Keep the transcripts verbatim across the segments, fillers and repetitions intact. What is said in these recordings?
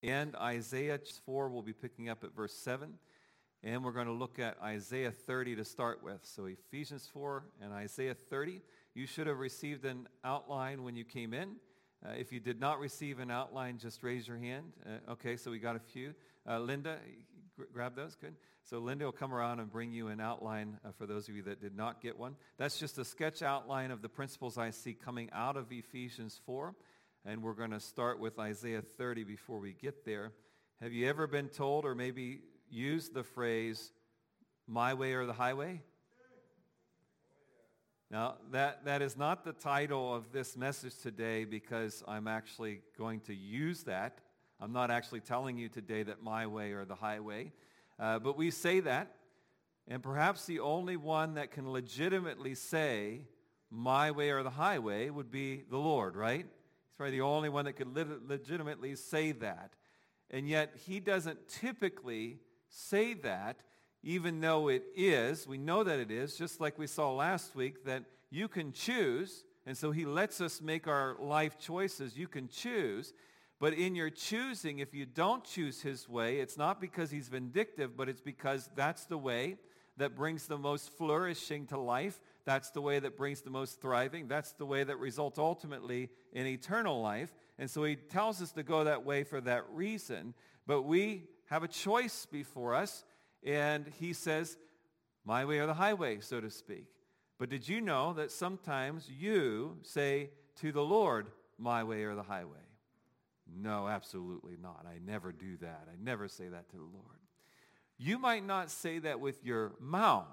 And Isaiah four, we'll be picking up at verse seven. And we're going to look at Isaiah thirty to start with. So Ephesians four and Isaiah thirty. You should have received an outline when you came in. Uh, if you did not receive an outline, just raise your hand. Uh, okay, so we got a few. Uh, Linda, gr- grab those. Good. So Linda will come around and bring you an outline uh, for those of you that did not get one. That's just a sketch outline of the principles I see coming out of Ephesians four. And we're going to start with Isaiah thirty before we get there. Have you ever been told or maybe used the phrase, my way or the highway? Now, that, that is not the title of this message today because I'm actually going to use that. I'm not actually telling you today that my way or the highway. Uh, but we say that, and perhaps the only one that can legitimately say my way or the highway would be the Lord, right? He's probably the only one that could lit- legitimately say that. And yet he doesn't typically say that, even though it is. We know that it is, just like we saw last week, that you can choose. And so he lets us make our life choices. You can choose. But in your choosing, if you don't choose his way, it's not because he's vindictive, but it's because that's the way that brings the most flourishing to life. That's the way that brings the most thriving. That's the way that results ultimately in eternal life. And so he tells us to go that way for that reason. But we have a choice before us. And he says, my way or the highway, so to speak. But did you know that sometimes you say to the Lord, my way or the highway? No, absolutely not. I never do that. I never say that to the Lord. You might not say that with your mouth,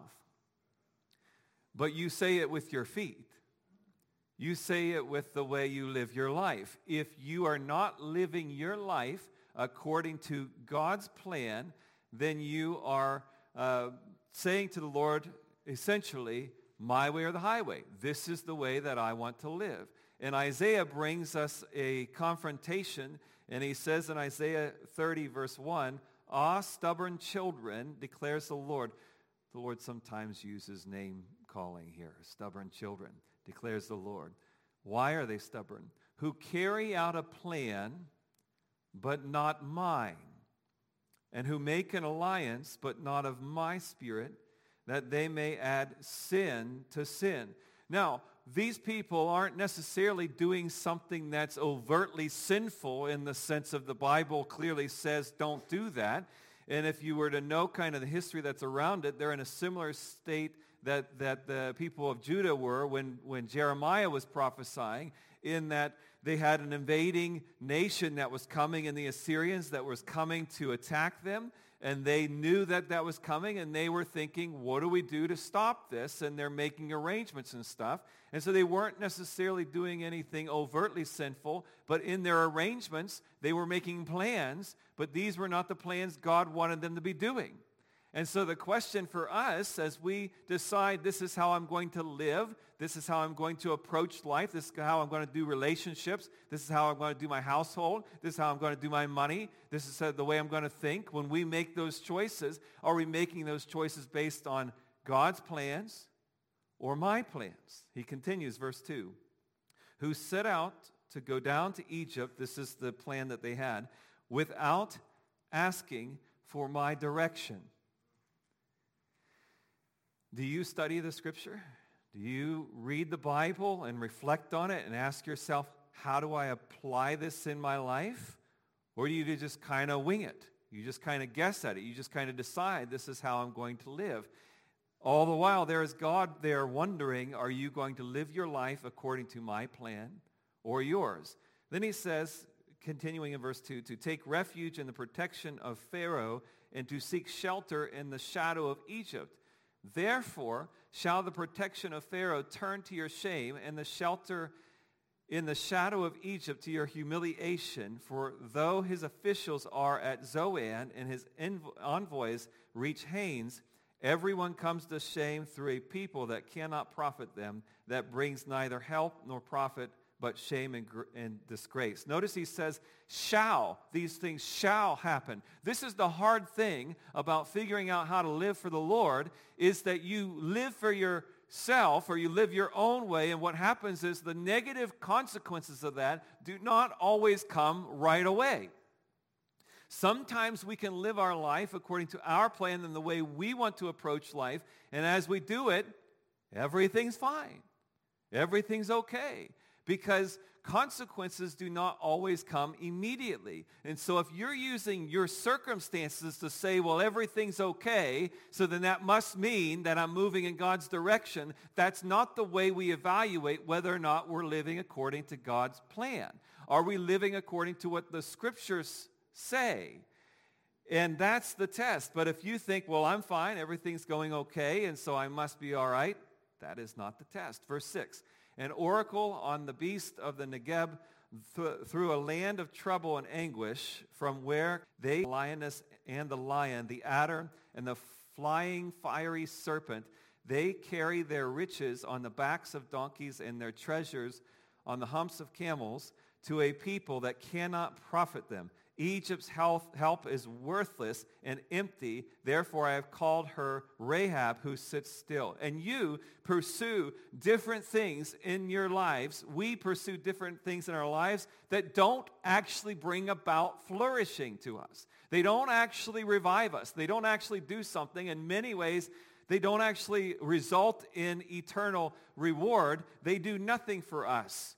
but you say it with your feet. You say it with the way you live your life. If you are not living your life according to God's plan, then you are uh, saying to the Lord, essentially, my way or the highway. This is the way that I want to live. And Isaiah brings us a confrontation, and he says in Isaiah thirty, verse one, ah, stubborn children, declares the Lord. The Lord sometimes uses name calling here. Stubborn children, declares the Lord. Why are they stubborn? Who carry out a plan, but not mine, and who make an alliance, but not of my spirit, that they may add sin to sin. Now, these people aren't necessarily doing something that's overtly sinful in the sense of the Bible clearly says don't do that. And if you were to know kind of the history that's around it, they're in a similar state that, that the people of Judah were when, when Jeremiah was prophesying, in that they had an invading nation that was coming, in the Assyrians that was coming to attack them. And they knew that that was coming, and they were thinking, what do we do to stop this? And they're making arrangements and stuff. And so they weren't necessarily doing anything overtly sinful, but in their arrangements, they were making plans, but these were not the plans God wanted them to be doing. And so the question for us as we decide this is how I'm going to live, this is how I'm going to approach life, this is how I'm going to do relationships, this is how I'm going to do my household, this is how I'm going to do my money, this is the way I'm going to think. When we make those choices, are we making those choices based on God's plans or my plans? He continues, verse two, who set out to go down to Egypt, this is the plan that they had, without asking for my direction. Do you study the Scripture? Do you read the Bible and reflect on it and ask yourself, how do I apply this in my life? Or do you just kind of wing it? You just kind of guess at it. You just kind of decide, this is how I'm going to live. All the while, there is God there wondering, are you going to live your life according to my plan or yours? Then he says, continuing in verse two, to take refuge in the protection of Pharaoh and to seek shelter in the shadow of Egypt. Therefore shall the protection of Pharaoh turn to your shame, and the shelter in the shadow of Egypt to your humiliation. For though his officials are at Zoan and his envoys reach Hanes, everyone comes to shame through a people that cannot profit them, that brings neither help nor profit, but shame and, gr- and disgrace. Notice he says, shall, these things shall happen. This is the hard thing about figuring out how to live for the Lord, is that you live for yourself or you live your own way, and what happens is the negative consequences of that do not always come right away. Sometimes we can live our life according to our plan and the way we want to approach life. And as we do it, everything's fine. Everything's okay. Because consequences do not always come immediately. And so if you're using your circumstances to say, well, everything's okay, so then that must mean that I'm moving in God's direction, that's not the way we evaluate whether or not we're living according to God's plan. Are we living according to what the Scriptures say? And that's the test. But if you think, well, I'm fine, everything's going okay, and so I must be all right, that is not the test. Verse six. An oracle on the beast of the Negeb th- through a land of trouble and anguish, from where they, the lioness and the lion, the adder and the flying fiery serpent, they carry their riches on the backs of donkeys and their treasures on the humps of camels to a people that cannot profit them. Egypt's help, help is worthless and empty. Therefore, I have called her Rahab, who sits still. And you pursue different things in your lives. We pursue different things in our lives that don't actually bring about flourishing to us. They don't actually revive us. They don't actually do something. In many ways, they don't actually result in eternal reward. They do nothing for us.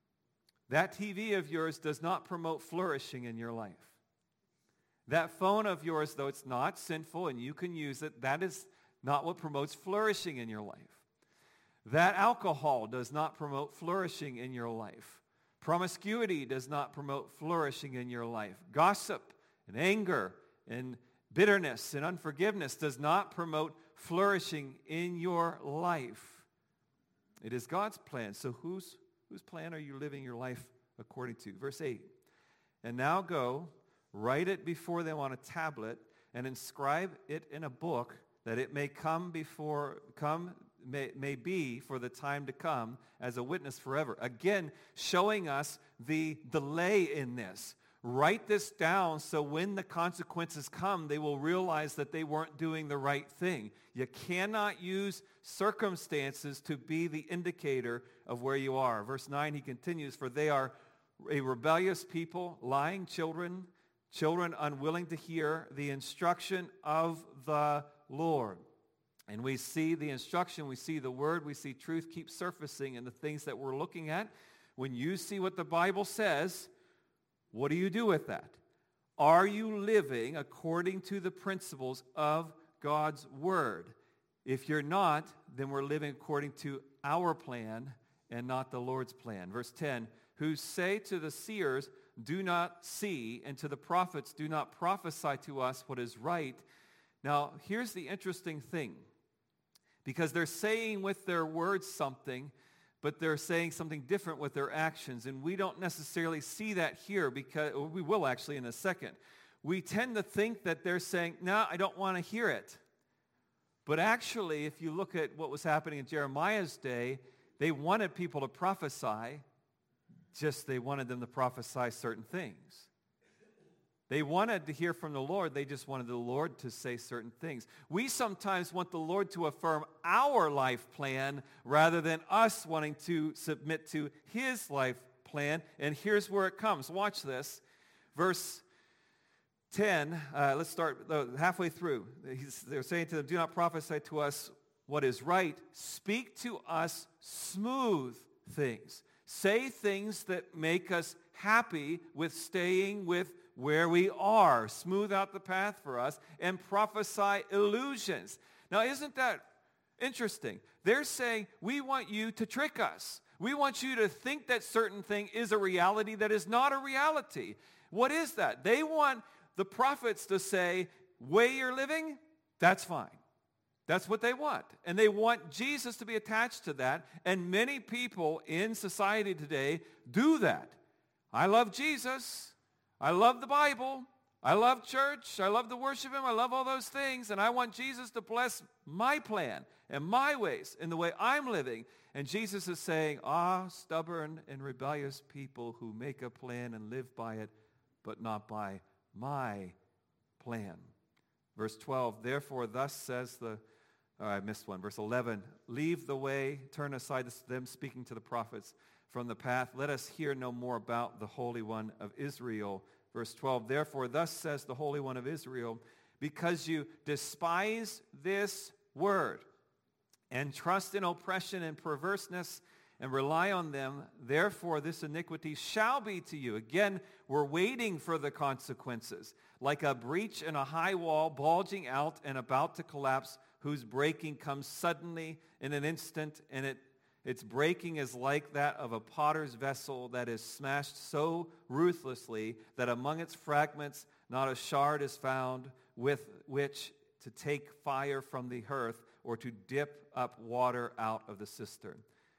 That T V of yours does not promote flourishing in your life. That phone of yours, though it's not sinful and you can use it, that is not what promotes flourishing in your life. That alcohol does not promote flourishing in your life. Promiscuity does not promote flourishing in your life. Gossip and anger and bitterness and unforgiveness does not promote flourishing in your life. It is God's plan. So whose Whose plan are you living your life according to? Verse eight. And now go, write it before them on a tablet, and inscribe it in a book, that it may come before, come, may, may be for the time to come as a witness forever. Again, showing us the delay in this. Write this down so when the consequences come, they will realize that they weren't doing the right thing. You cannot use circumstances to be the indicator of where you are. Verse nine, he continues, for they are a rebellious people, lying children, children unwilling to hear the instruction of the Lord. And we see the instruction, we see the word, we see truth keep surfacing in the things that we're looking at. When you see what the Bible says, what do you do with that? Are you living according to the principles of God's word? If you're not, then we're living according to our plan and not the Lord's plan. Verse ten, who say to the seers, do not see, and to the prophets, do not prophesy to us what is right. Now, here's the interesting thing. Because they're saying with their words something, but they're saying something different with their actions. And we don't necessarily see that here, because we will actually in a second. We tend to think that they're saying, no, I don't want to hear it. But actually, if you look at what was happening in Jeremiah's day, they wanted people to prophesy, just they wanted them to prophesy certain things. They wanted to hear from the Lord. They just wanted the Lord to say certain things. We sometimes want the Lord to affirm our life plan rather than us wanting to submit to his life plan. And here's where it comes. Watch this. Verse ten, uh, let's start uh, halfway through. He's, they're saying to them, do not prophesy to us what is right. Speak to us smooth things. Say things that make us happy with staying with where we are. Smooth out the path for us and prophesy illusions. Now, isn't that interesting? They're saying, we want you to trick us. We want you to think that certain thing is a reality that is not a reality. What is that? They want the prophets to say, way you're living, that's fine. That's what they want. And they want Jesus to be attached to that. And many people in society today do that. I love Jesus. I love the Bible. I love church. I love to worship him. I love all those things. And I want Jesus to bless my plan and my ways in the way I'm living. And Jesus is saying, ah, stubborn and rebellious people who make a plan and live by it, but not by my plan. Verse twelve, therefore thus says the, oh, I missed one. Verse eleven, leave the way, turn aside them speaking to the prophets from the path. Let us hear no more about the Holy One of Israel. Verse twelve, therefore, thus says the Holy One of Israel, because you despise this word and trust in oppression and perverseness and rely on them, therefore this iniquity shall be to you. Again, we're waiting for the consequences. Like a breach in a high wall bulging out and about to collapse, whose breaking comes suddenly in an instant, and it its breaking is like that of a potter's vessel that is smashed so ruthlessly that among its fragments not a shard is found with which to take fire from the hearth or to dip up water out of the cistern.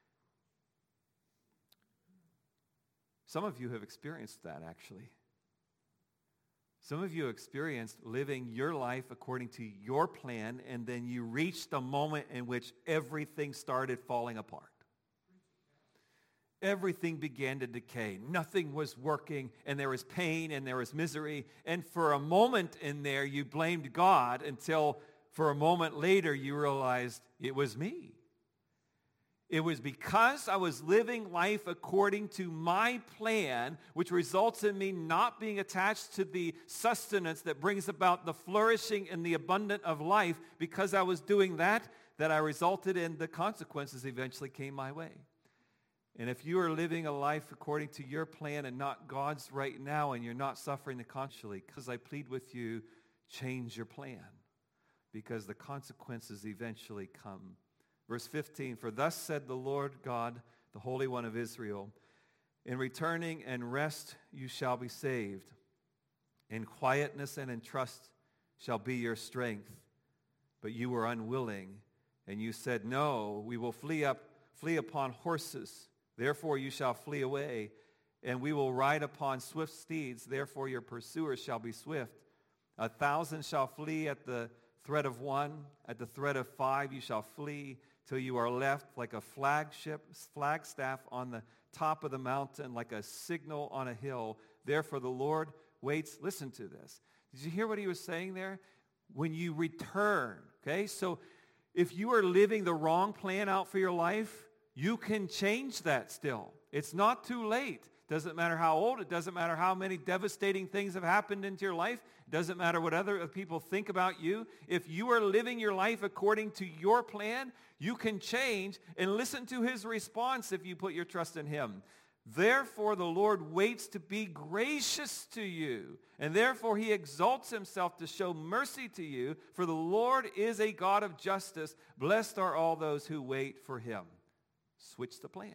Some of you have experienced that, actually. Some of you experienced living your life according to your plan, and then you reached the moment in which everything started falling apart. Everything began to decay. Nothing was working, and there was pain, and there was misery. And for a moment in there, you blamed God until for a moment later, you realized it was me. It was because I was living life according to my plan, which results in me not being attached to the sustenance that brings about the flourishing and the abundant of life. Because I was doing that, that I resulted in the consequences eventually came my way. And if you are living a life according to your plan and not God's right now, and you're not suffering the consequences, because I plead with you, change your plan, because the consequences eventually come. Verse fifteen, for thus said the Lord God, the Holy One of Israel, in returning and rest you shall be saved. In quietness and in trust shall be your strength. But you were unwilling, and you said, no, we will flee up, flee upon horses. Therefore you shall flee away, and we will ride upon swift steeds. Therefore your pursuers shall be swift. A thousand shall flee at the threat of one. At the threat of five you shall flee, till you are left like a flagship, flagstaff on the top of the mountain, like a signal on a hill. Therefore the Lord waits. Listen to this. Did you hear what he was saying there? When you return, okay? So if you are living the wrong plan out for your life, you can change that still. It's not too late. Doesn't matter how old. It doesn't matter how many devastating things have happened into your life. It doesn't matter what other people think about you. If you are living your life according to your plan, you can change, and listen to his response if you put your trust in him. Therefore the Lord waits to be gracious to you, and therefore he exalts himself to show mercy to you, for the Lord is a God of justice. Blessed are all those who wait for him. Switch the plan.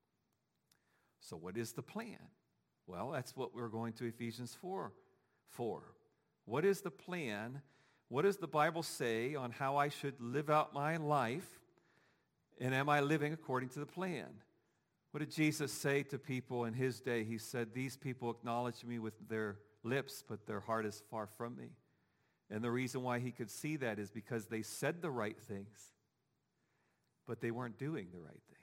So what is the plan? Well, that's what we're going to Ephesians four for. What is the plan? What does the Bible say on how I should live out my life? And am I living according to the plan? What did Jesus say to people in his day? He said, these people acknowledge me with their lips, but their heart is far from me. And the reason why he could see that is because they said the right things, but they weren't doing the right things.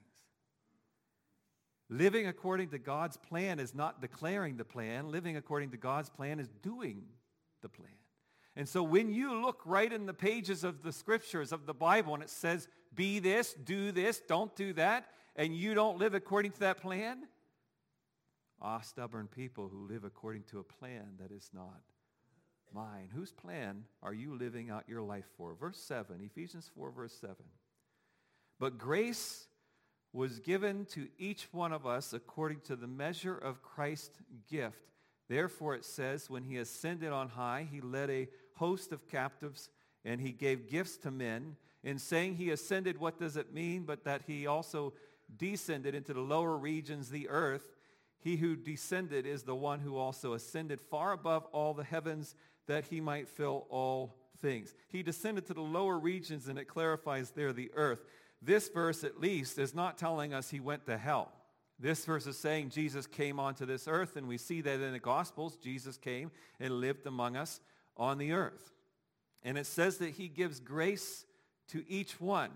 Living according to God's plan is not declaring the plan. Living according to God's plan is doing the plan. And so when you look right in the pages of the scriptures of the Bible and it says, be this, do this, don't do that, and you don't live according to that plan, ah, stubborn people who live according to a plan that is not mine. Whose plan are you living out your life for? Verse seven, Ephesians four, verse seven. But grace was given to each one of us according to the measure of Christ's gift. Therefore it says, when he ascended on high, he led a host of captives, and he gave gifts to men. In saying he ascended, what does it mean? But that he also descended into the lower regions, the earth. He who descended is the one who also ascended far above all the heavens, that he might fill all things. He descended to the lower regions, and it clarifies there the earth. This verse, at least, is not telling us he went to hell. This verse is saying Jesus came onto this earth, and we see that in the Gospels. Jesus came and lived among us on the earth. And it says that he gives grace to each one.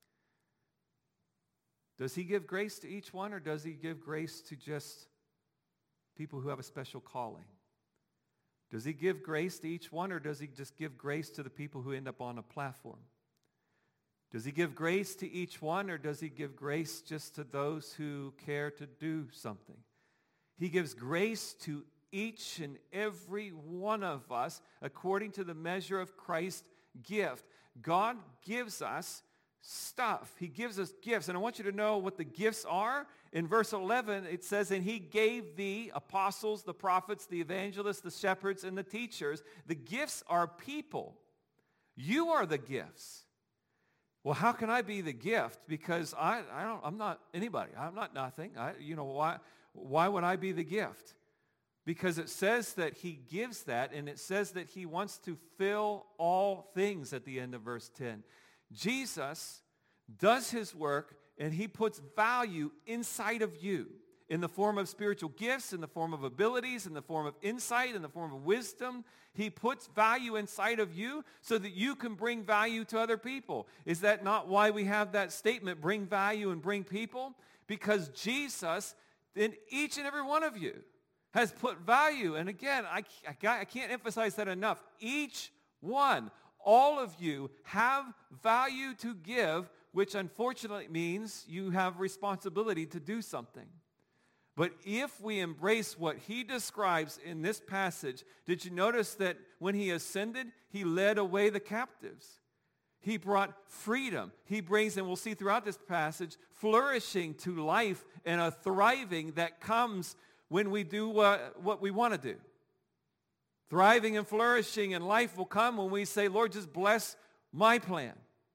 Does he give grace to each one, or does he give grace to just people who have a special calling? Does he give grace to each one, or does he just give grace to the people who end up on a platform? Does he give grace to each one, or does he give grace just to those who care to do something? He gives grace to each and every one of us according to the measure of Christ's gift. God gives us stuff. He gives us gifts. And I want you to know what the gifts are. In verse eleven, it says, and he gave the apostles, the prophets, the evangelists, the shepherds, and the teachers. The gifts are people. You are the gifts. Well, how can I be the gift? Because I, I don't, I'm not anybody. I'm not nothing. I, you know, why, why would I be the gift? Because it says that he gives that, and it says that he wants to fill all things at the end of verse ten. Jesus does his work, and he puts value inside of you in the form of spiritual gifts, in the form of abilities, in the form of insight, in the form of wisdom. He puts value inside of you so that you can bring value to other people. Is that not why we have that statement, bring value and bring people? Because Jesus, in each and every one of you, has put value. And again, I, I can't emphasize that enough. Each one, all of you have value to give, which unfortunately means you have responsibility to do something. But if we embrace what he describes in this passage, did you notice that when he ascended, he led away the captives? He brought freedom. He brings, and we'll see throughout this passage, flourishing to life and a thriving that comes when we do uh, what we want to do. Thriving and flourishing and life will come when we say, Lord, just bless my plan.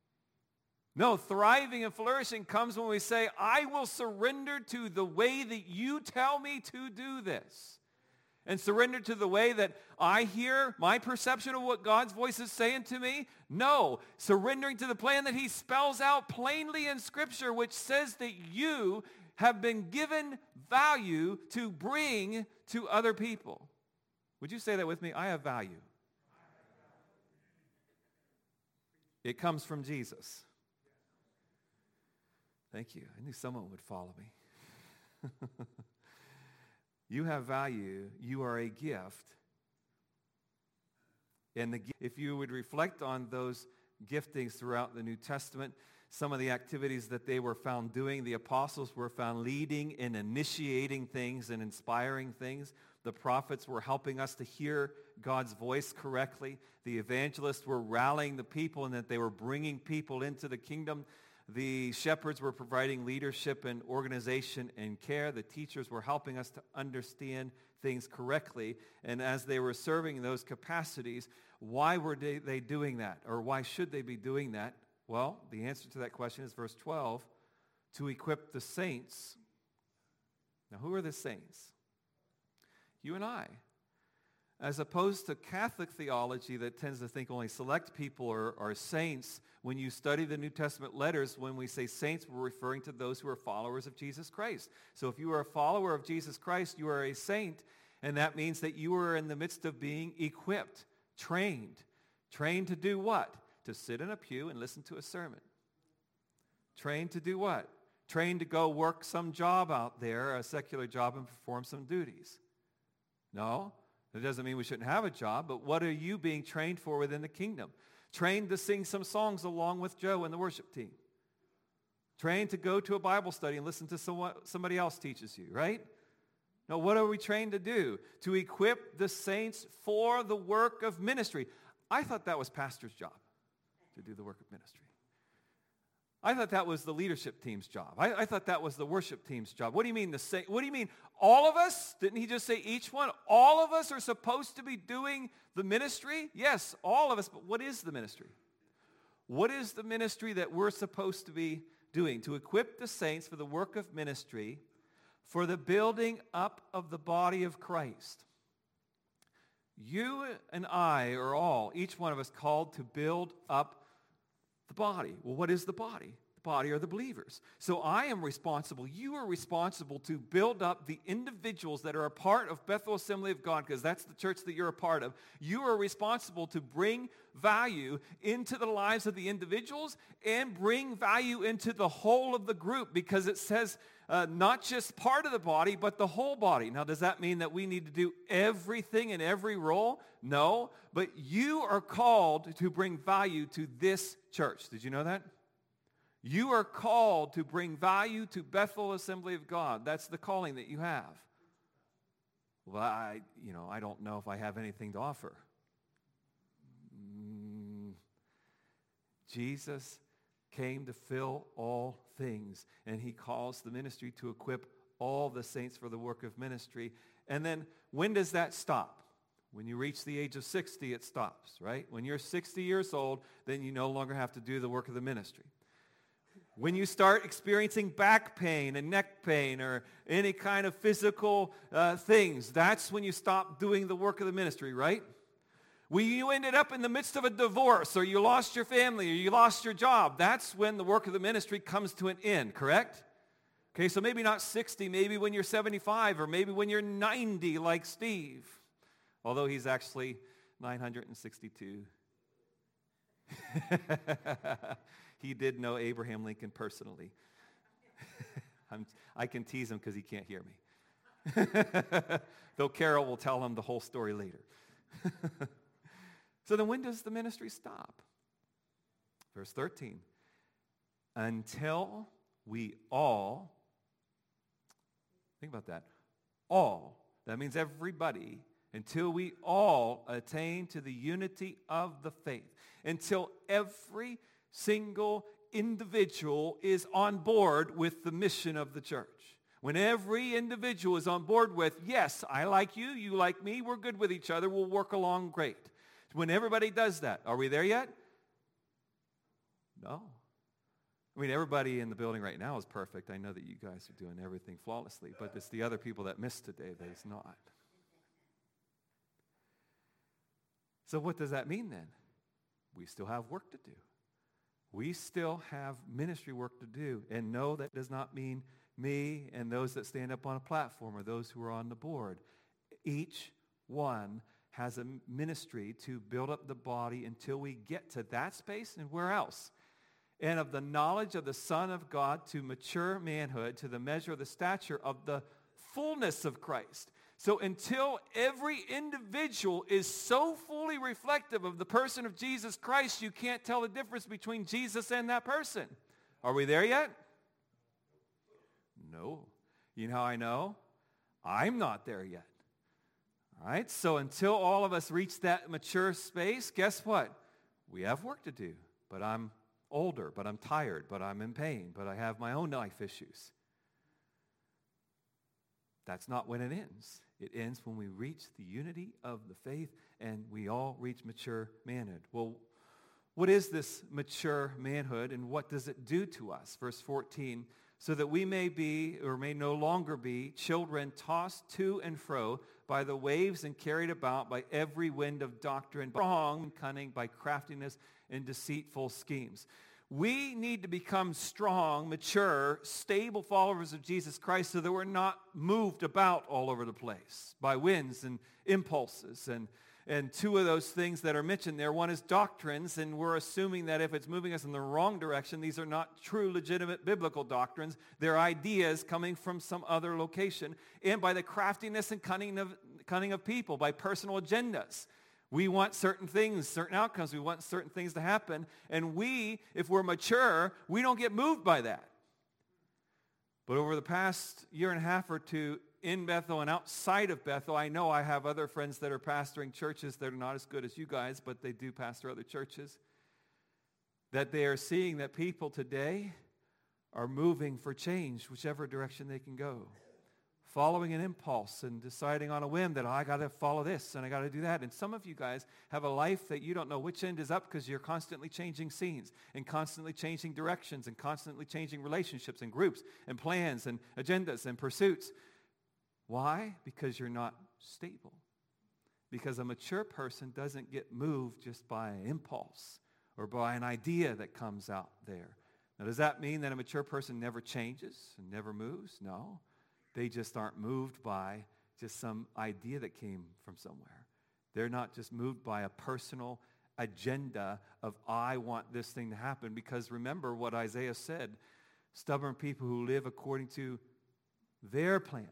No, thriving and flourishing comes when we say, I will surrender to the way that you tell me to do this. And surrender to the way that I hear my perception of what God's voice is saying to me. No, surrendering to the plan that he spells out plainly in Scripture, which says that you have been given value to bring to other people. Would you say that with me? I have value. It comes from Jesus. Thank you. I knew someone would follow me. You have value. You are a gift. And the, if you would reflect on those giftings throughout the New Testament, some of the activities that they were found doing, the apostles were found leading and initiating things and inspiring things. The prophets were helping us to hear God's voice correctly. The evangelists were rallying the people and that they were bringing people into the kingdom. The shepherds were providing leadership and organization and care. The teachers were helping us to understand things correctly. And as they were serving those capacities, why were they, they doing that? Or why should they be doing that? Well, the answer to that question is verse twelve, to equip the saints. Now, who are the saints? You and I. As opposed to Catholic theology that tends to think only select people are, are saints, when you study the New Testament letters, when we say saints, we're referring to those who are followers of Jesus Christ. So if you are a follower of Jesus Christ, you are a saint, and that means that you are in the midst of being equipped, trained. Trained to do what? To sit in a pew and listen to a sermon. Trained to do what? Trained to go work some job out there, a secular job, and perform some duties. No, that doesn't mean we shouldn't have a job, but what are you being trained for within the kingdom? Trained to sing some songs along with Joe and the worship team. Trained to go to a Bible study and listen to someone, somebody else teaches you, right? No, what are we trained to do? To equip the saints for the work of ministry. I thought that was pastor's job, to do the work of ministry. I thought that was the leadership team's job. I, I thought that was the worship team's job. What do you mean the sa- What do you mean all of us? Didn't he just say each one? All of us are supposed to be doing the ministry? Yes, all of us. But what is the ministry? What is the ministry that we're supposed to be doing? To equip the saints for the work of ministry, for the building up of the body of Christ. You and I are all, each one of us, called to build up the body. Well, what is the body? The body are the believers. So I am responsible. You are responsible to build up the individuals that are a part of Bethel Assembly of God, because that's the church that you're a part of. You are responsible to bring value into the lives of the individuals and bring value into the whole of the group, because it says uh, not just part of the body, but the whole body. Now, does that mean that we need to do everything in every role? No, but you are called to bring value to this church. Did you know that? You are called to bring value to Bethel Assembly of God. That's the calling that you have. Well, I, you know, I don't know if I have anything to offer. Mm, Jesus came to fill all things, and he calls the ministry to equip all the saints for the work of ministry. And then when does that stop? When you reach the age of sixty, it stops, right? When you're sixty years old, then you no longer have to do the work of the ministry. When you start experiencing back pain and neck pain or any kind of physical uh, things, that's when you stop doing the work of the ministry, right? When you ended up in the midst of a divorce or you lost your family or you lost your job, that's when the work of the ministry comes to an end, correct? Okay, so maybe not sixty, maybe when you're seventy-five or maybe when you're ninety like Steve, although he's actually nine hundred sixty-two. He did know Abraham Lincoln personally. I'm, I can tease him because he can't hear me. Though Carol will tell him the whole story later. So then when does the ministry stop? Verse thirteen. Until we all, think about that, all, that means everybody, until we all attain to the unity of the faith, until every single individual is on board with the mission of the church. When every individual is on board with, yes, I like you, you like me, we're good with each other, we'll work along great. When everybody does that, are we there yet? No. I mean, everybody in the building right now is perfect. I know that you guys are doing everything flawlessly, but it's the other people that missed today that is not. So what does that mean then? We still have work to do. We still have ministry work to do. And no, that does not mean me and those that stand up on a platform or those who are on the board. Each one has a ministry to build up the body until we get to that space and where else? And of the knowledge of the Son of God to mature manhood, to the measure of the stature of the fullness of Christ. So until every individual is so fully reflective of the person of Jesus Christ, you can't tell the difference between Jesus and that person. Are we there yet? No. You know how I know? I'm not there yet. All right? So until all of us reach that mature space, guess what? We have work to do. But I'm older, but I'm tired, but I'm in pain, but I have my own life issues. That's not when it ends. It ends when we reach the unity of the faith and we all reach mature manhood. Well, what is this mature manhood and what does it do to us? Verse fourteen, so that we may be or may no longer be children tossed to and fro by the waves and carried about by every wind of doctrine, strong and cunning by craftiness and deceitful schemes. We need to become strong, mature, stable followers of Jesus Christ so that we're not moved about all over the place by winds and impulses. And, and two of those things that are mentioned there, one is doctrines, and we're assuming that if it's moving us in the wrong direction, these are not true, legitimate biblical doctrines. They're ideas coming from some other location. And by the craftiness and cunning of, cunning of people, by personal agendas. We want certain things, certain outcomes. We want certain things to happen. And we, if we're mature, we don't get moved by that. But over the past year and a half or two in Bethel and outside of Bethel, I know I have other friends that are pastoring churches that are not as good as you guys, but they do pastor other churches, that they are seeing that people today are moving for change, whichever direction they can go. Following an impulse and deciding on a whim that oh, I got to follow this and I got to do that. And some of you guys have a life that you don't know which end is up because you're constantly changing scenes and constantly changing directions and constantly changing relationships and groups and plans and agendas and pursuits. Why? Because you're not stable. Because a mature person doesn't get moved just by an impulse or by an idea that comes out there. Now, does that mean that a mature person never changes and never moves? No. They just aren't moved by just some idea that came from somewhere. They're not just moved by a personal agenda of, I want this thing to happen. Because remember what Isaiah said, stubborn people who live according to their plan.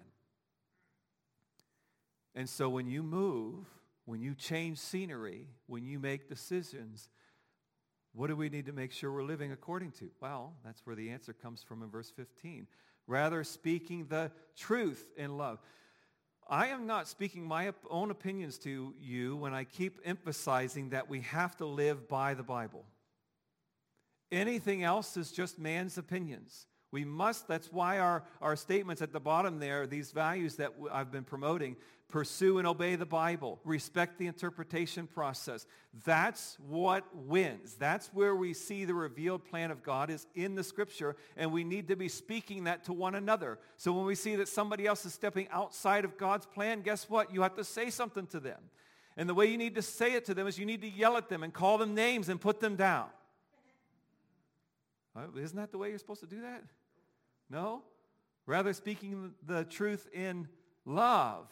And so when you move, when you change scenery, when you make decisions, what do we need to make sure we're living according to? Well, that's where the answer comes from in verse fifteen. Rather speaking the truth in love. I am not speaking my op- own opinions to you when I keep emphasizing that we have to live by the Bible. Anything else is just man's opinions. We must, that's why our, our statements at the bottom there, these values that w- I've been promoting, pursue and obey the Bible, respect the interpretation process. That's what wins. That's where we see the revealed plan of God is in the Scripture, and we need to be speaking that to one another. So when we see that somebody else is stepping outside of God's plan, guess what? You have to say something to them. And the way you need to say it to them is you need to yell at them and call them names and put them down. Isn't that the way you're supposed to do that? No? Rather speaking the truth in love.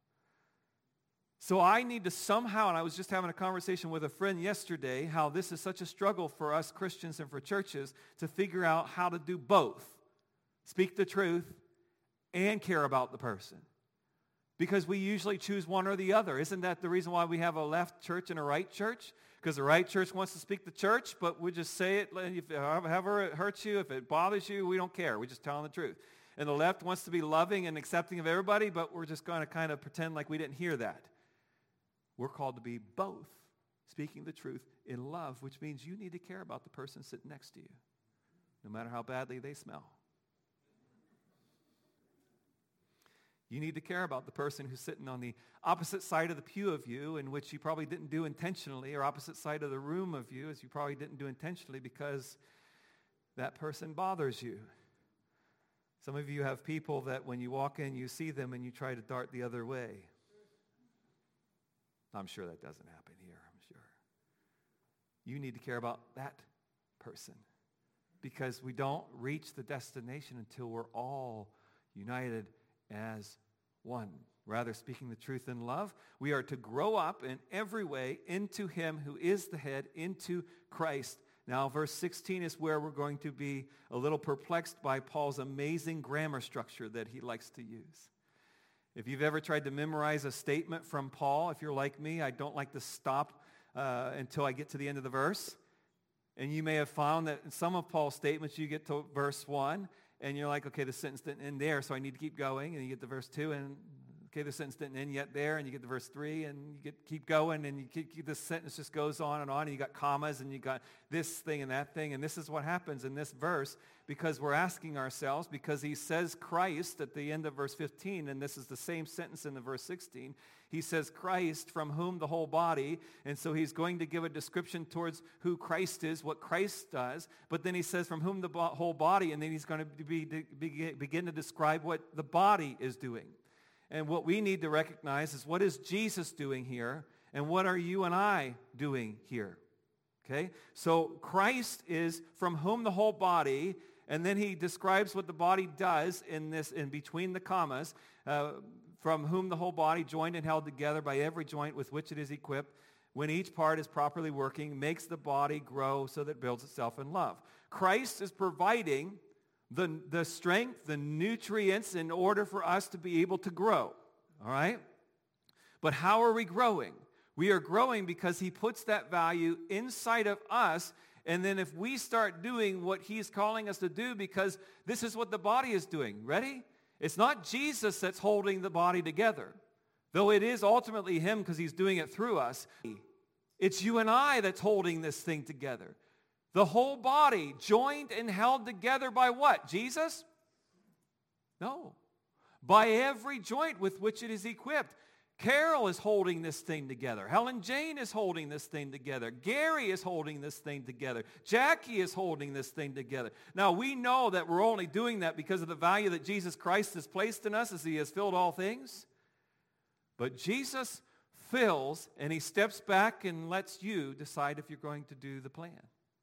So I need to somehow, and I was just having a conversation with a friend yesterday, how this is such a struggle for us Christians and for churches to figure out how to do both. Speak the truth and care about the person. Because we usually choose one or the other. Isn't that the reason why we have a left church and a right church? Because the right church wants to speak the church, but we just say it, if however it hurts you, if it bothers you, we don't care. We just tell them the truth. And the left wants to be loving and accepting of everybody, but we're just going to kind of pretend like we didn't hear that. We're called to be both, speaking the truth in love, which means you need to care about the person sitting next to you, no matter how badly they smell. You need to care about the person who's sitting on the opposite side of the pew of you, in which you probably didn't do intentionally, or opposite side of the room of you, as you probably didn't do intentionally because that person bothers you. Some of you have people that when you walk in, you see them and you try to dart the other way. I'm sure that doesn't happen here, I'm sure. You need to care about that person because we don't reach the destination until we're all united as one. Rather, speaking the truth in love, we are to grow up in every way into him who is the head, into Christ. Now, verse sixteen is where we're going to be a little perplexed by Paul's amazing grammar structure that he likes to use. If you've ever tried to memorize a statement from Paul, if you're like me, I don't like to stop uh, until I get to the end of the verse. And you may have found that in some of Paul's statements, you get to verse one, and you're like, okay, the sentence didn't end there, so I need to keep going. And you get to verse two, and okay, the sentence didn't end yet there, and you get to verse three, and you get keep going, and you keep, keep, this sentence just goes on and on, and you got commas, and you got this thing and that thing, and this is what happens in this verse, because we're asking ourselves, because he says Christ at the end of verse fifteen, and this is the same sentence in the verse sixteen, he says Christ, from whom the whole body, and so he's going to give a description towards who Christ is, what Christ does, but then he says from whom the bo- whole body, and then he's going to be, be, begin to describe what the body is doing. And what we need to recognize is what is Jesus doing here, and what are you and I doing here? Okay? So Christ is from whom the whole body, and then he describes what the body does in this, in between the commas, uh, from whom the whole body, joined and held together by every joint with which it is equipped, when each part is properly working, makes the body grow so that it builds itself in love. Christ is providing the, the strength, the nutrients in order for us to be able to grow. All right? But how are we growing? We are growing because he puts that value inside of us, and then if we start doing what he's calling us to do, because this is what the body is doing. Ready? It's not Jesus that's holding the body together, though it is ultimately him because he's doing it through us. It's you and I that's holding this thing together. The whole body joined and held together by what? Jesus? No. By every joint with which it is equipped. Carol is holding this thing together. Helen Jane is holding this thing together. Gary is holding this thing together. Jackie is holding this thing together. Now, we know that we're only doing that because of the value that Jesus Christ has placed in us as he has filled all things. But Jesus fills, and he steps back and lets you decide if you're going to do the plan.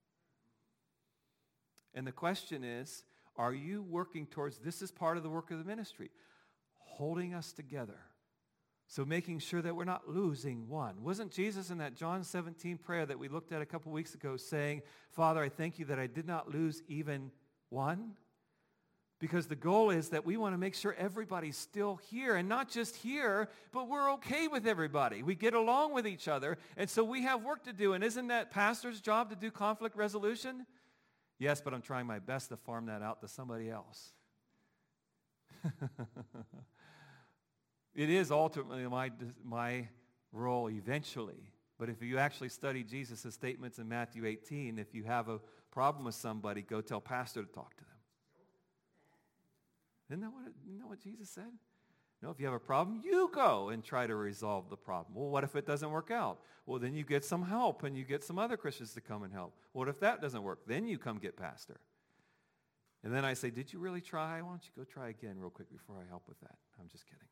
And the question is, are you working towards, this is part of the work of the ministry, holding us together. So making sure that we're not losing one. Wasn't Jesus in that John seventeen prayer that we looked at a couple weeks ago saying, Father, I thank you that I did not lose even one? Because the goal is that we want to make sure everybody's still here. And not just here, but we're okay with everybody. We get along with each other. And so we have work to do. And isn't that pastor's job to do conflict resolution? Yes, but I'm trying my best to farm that out to somebody else. It is ultimately my, my role eventually. But if you actually study Jesus' statements in Matthew eighteen, if you have a problem with somebody, go tell pastor to talk to them. Isn't that what, it, isn't that what Jesus said? No, if you have a problem, you go and try to resolve the problem. Well, what if it doesn't work out? Well, then you get some help and you get some other Christians to come and help. What if that doesn't work? Then you come get pastor. And then I say, did you really try? Why don't you go try again real quick before I help with that? I'm just kidding.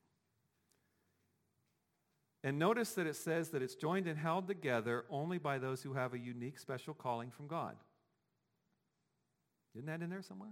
And notice that it says that it's joined and held together only by those who have a unique special calling from God. Isn't that in there somewhere?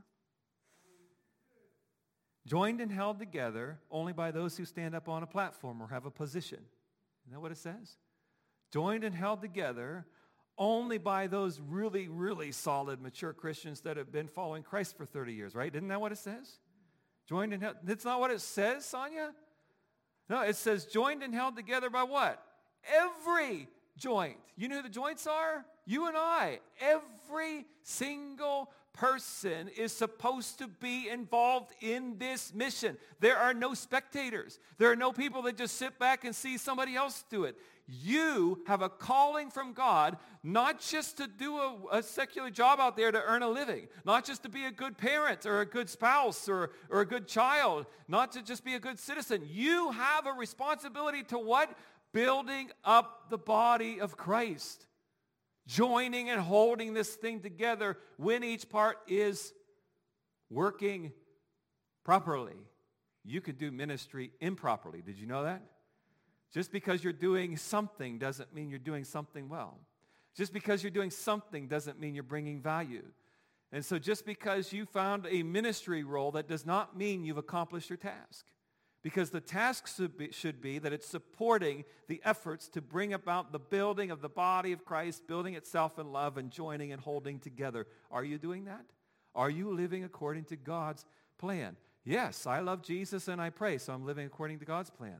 Joined and held together only by those who stand up on a platform or have a position. Isn't that what it says? Joined and held together only by those really, really solid, mature Christians that have been following Christ for thirty years, right? Isn't that what it says? Joined and held. That's not what it says, Sonia? No, it says joined and held together by what? Every joint. You know who the joints are? You and I. Every single person is supposed to be involved in this mission. There are no spectators. There are no people that just sit back and see somebody else do it. You have a calling from God, not just to do a, a secular job out there to earn a living, not just to be a good parent or a good spouse or, or a good child, not to just be a good citizen. You have a responsibility to what? Building up the body of Christ. Joining and holding this thing together when each part is working properly. You could do ministry improperly. Did you know that? Just because you're doing something doesn't mean you're doing something well. Just because you're doing something doesn't mean you're bringing value. And so just because you found a ministry role, that does not mean you've accomplished your task. Because the task should be, should be that it's supporting the efforts to bring about the building of the body of Christ, building itself in love and joining and holding together. Are you doing that? Are you living according to God's plan? Yes, I love Jesus and I pray, so I'm living according to God's plan.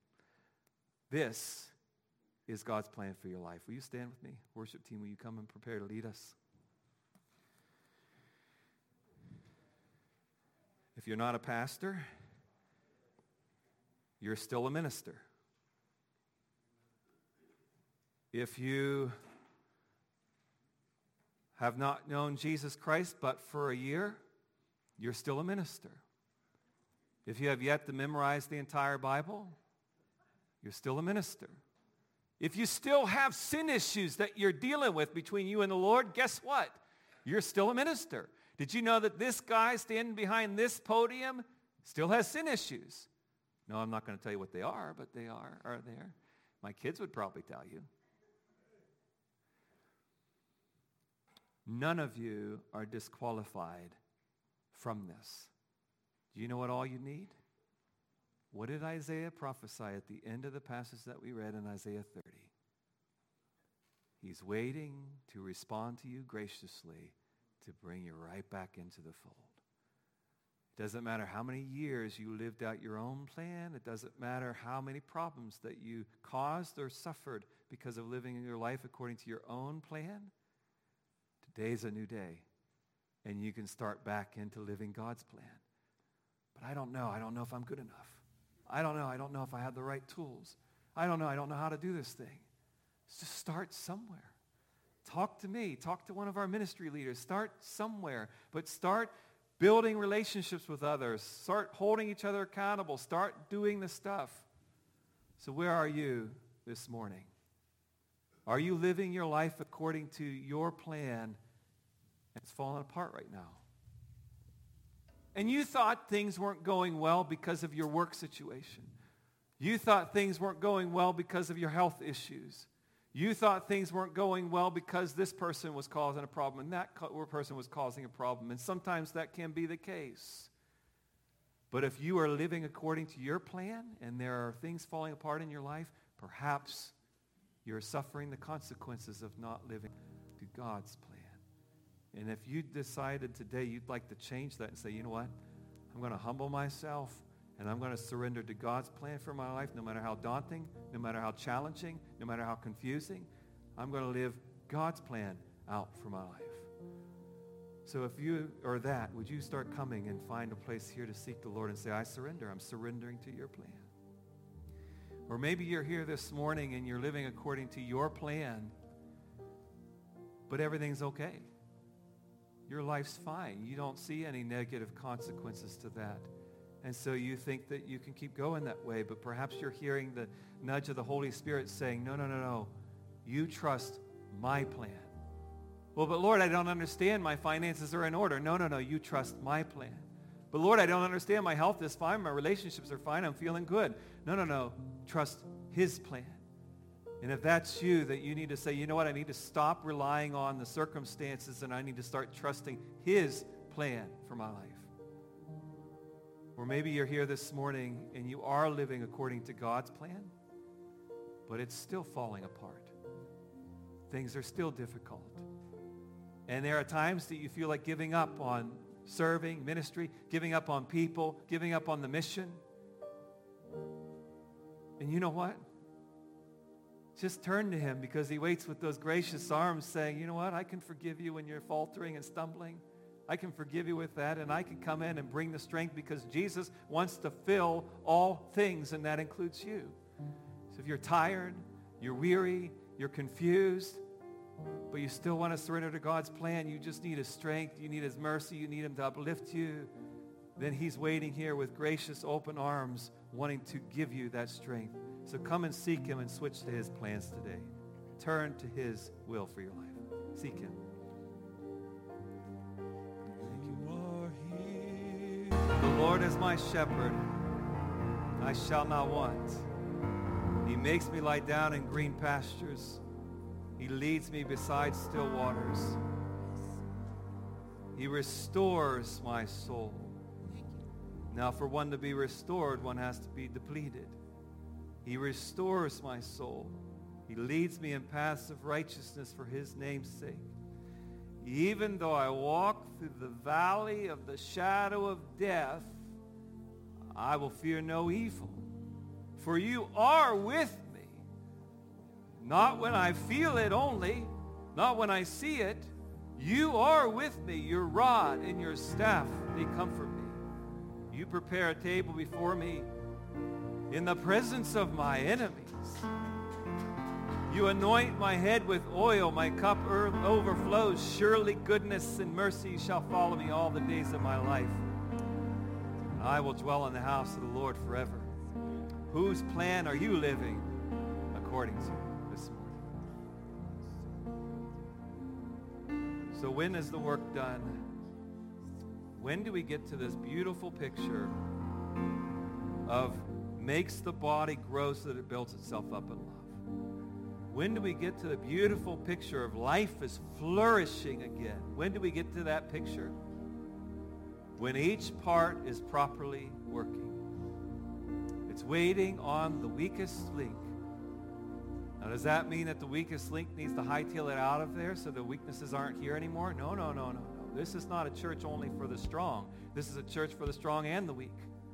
This is God's plan for your life. Will you stand with me? Worship team, will you come and prepare to lead us? If you're not a pastor, you're still a minister. If you have not known Jesus Christ but for a year, you're still a minister. If you have yet to memorize the entire Bible, you're still a minister. If you still have sin issues that you're dealing with between you and the Lord, guess what? You're still a minister. Did you know that this guy standing behind this podium still has sin issues? No, I'm not going to tell you what they are, but they are, are there. My kids would probably tell you. None of you are disqualified from this. Do you know what all you need? What did Isaiah prophesy at the end of the passage that we read in Isaiah thirty? He's waiting to respond to you graciously to bring you right back into the fold. It doesn't matter how many years you lived out your own plan. It doesn't matter how many problems that you caused or suffered because of living your life according to your own plan. Today's a new day, and you can start back into living God's plan. But I don't know. I don't know if I'm good enough. I don't know. I don't know if I have the right tools. I don't know. I don't know how to do this thing. Just start somewhere. Talk to me. Talk to one of our ministry leaders. Start somewhere, but start building relationships with others. Start holding each other accountable. Start doing the stuff. So where are you this morning? Are you living your life according to your plan? It's falling apart right now. And you thought things weren't going well because of your work situation. You thought things weren't going well because of your health issues. You thought things weren't going well because this person was causing a problem and that person was causing a problem. And sometimes that can be the case. But if you are living according to your plan and there are things falling apart in your life, perhaps you're suffering the consequences of not living to God's plan. And if you decided today you'd like to change that and say, you know what, I'm going to humble myself and I'm going to surrender to God's plan for my life, no matter how daunting, no matter how challenging, no matter how confusing, I'm going to live God's plan out for my life. So if you are that, would you start coming and find a place here to seek the Lord and say, I surrender. I'm surrendering to your plan. Or maybe you're here this morning and you're living according to your plan, but everything's okay. Your life's fine. You don't see any negative consequences to that. And so you think that you can keep going that way, but perhaps you're hearing the nudge of the Holy Spirit saying, no, no, no, no. You trust my plan. Well, but Lord, I don't understand. My finances are in order. No, no, no. You trust my plan. But Lord, I don't understand. My health is fine. My relationships are fine. I'm feeling good. No, no, no. Trust his plan. And if that's you, that you need to say, you know what? I need to stop relying on the circumstances and I need to start trusting his plan for my life. Or maybe you're here this morning and you are living according to God's plan, but it's still falling apart. Things are still difficult. And there are times that you feel like giving up on serving, ministry, giving up on people, giving up on the mission. And you know what? Just turn to him, because he waits with those gracious arms saying, you know what? I can forgive you when you're faltering and stumbling. I can forgive you with that, and I can come in and bring the strength, because Jesus wants to fill all things, and that includes you. So if you're tired, you're weary, you're confused, but you still want to surrender to God's plan, you just need his strength, you need his mercy, you need him to uplift you, then he's waiting here with gracious open arms, wanting to give you that strength. So come and seek him and switch to his plans today. Turn to his will for your life. Seek him. The Lord is my shepherd. I shall not want. He makes me lie down in green pastures. He leads me beside still waters. He restores my soul. Now, for one to be restored, one has to be depleted. He restores my soul. He leads me in paths of righteousness for his name's sake. Even though I walk through the valley of the shadow of death, I will fear no evil. For you are with me. Not when I feel it only, not when I see it. You are with me. Your rod and your staff, they comfort me. You prepare a table before me in the presence of my enemies. You anoint my head with oil, my cup overflows. Surely goodness and mercy shall follow me all the days of my life. I will dwell in the house of the Lord forever. Whose plan are you living according to this morning? So when is the work done? When do we get to this beautiful picture of makes the body grow so that it builds itself up in love? When do we get to the beautiful picture of life is flourishing again? When do we get to that picture? When each part is properly working. It's waiting on the weakest link. Now, does that mean that the weakest link needs to hightail it out of there so the weaknesses aren't here anymore? No, no, no, no, no. This is not a church only for the strong. This is a church for the strong and the weak.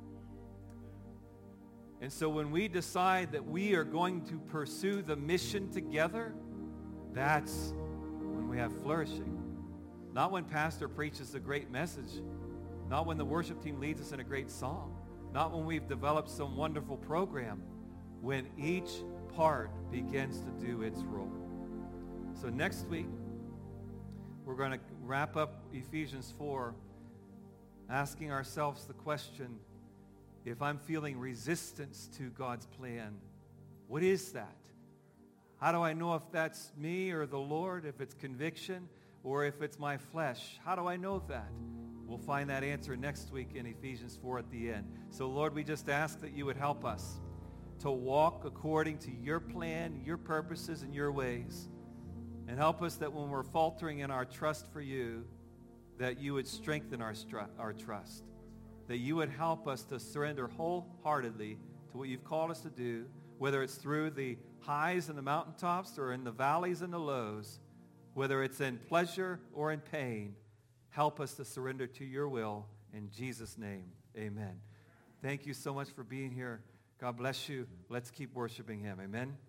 And so when we decide that we are going to pursue the mission together, that's when we have flourishing. Not when pastor preaches a great message. Not when the worship team leads us in a great song. Not when we've developed some wonderful program. When each part begins to do its role. So next week, we're going to wrap up Ephesians four, asking ourselves the question, if I'm feeling resistance to God's plan, what is that? How do I know if that's me or the Lord, if it's conviction, or if it's my flesh? How do I know that? We'll find that answer next week in Ephesians four at the end. So Lord, we just ask that you would help us to walk according to your plan, your purposes, and your ways. And help us that when we're faltering in our trust for you, that you would strengthen our, stru- our trust. That you would help us to surrender wholeheartedly to what you've called us to do, whether it's through the highs and the mountaintops or in the valleys and the lows, whether it's in pleasure or in pain. Help us to surrender to your will. In Jesus' name, amen. Thank you so much for being here. God bless you. Let's keep worshiping him. Amen.